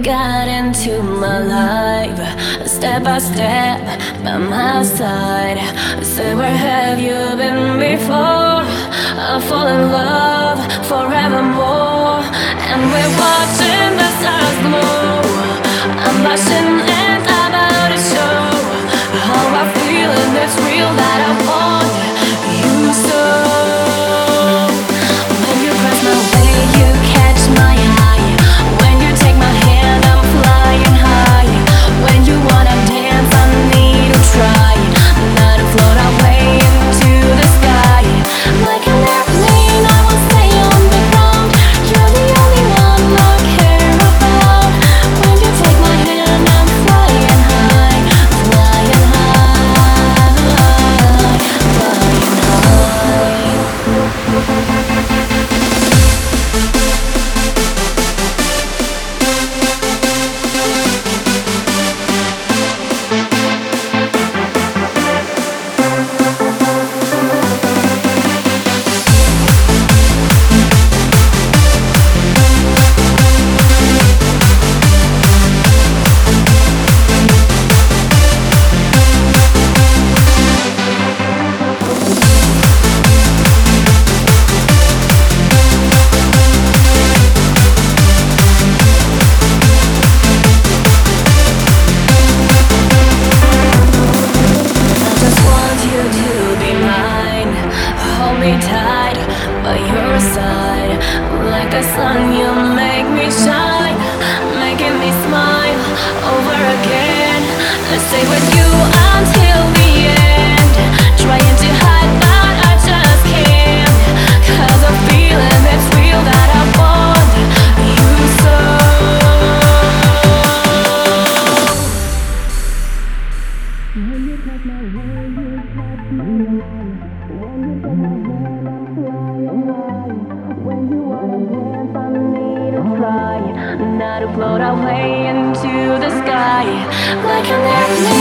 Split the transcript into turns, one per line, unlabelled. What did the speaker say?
got into my life, step by step, by my side. Say, where have you been before? I fall in love forevermore, and we're watching the stars glow. I'm blushing and I'm about to show how I feel, and it's real that I want you so. When you cross my way, you catch my eye. When you take my hand, I'm flying high. When you wanna dance, I need to try not to float away into the sky. Like an airplane, I will stay on the ground. You're the only one I care about. When you take my hand, I'm flying high, flying high, flying high. Hold me tight by your side. Like the sun, you make me shine, making me smile over again. Let's stay with you until the end. Trying to hide, but I just can't. 'Cause I'm feeling it's real that I want you so. When you touch my hand, you touch my mind. When you take my hand, I'm flying high. When you wanna dance, I need to try not to float away into the sky. Like an airplane.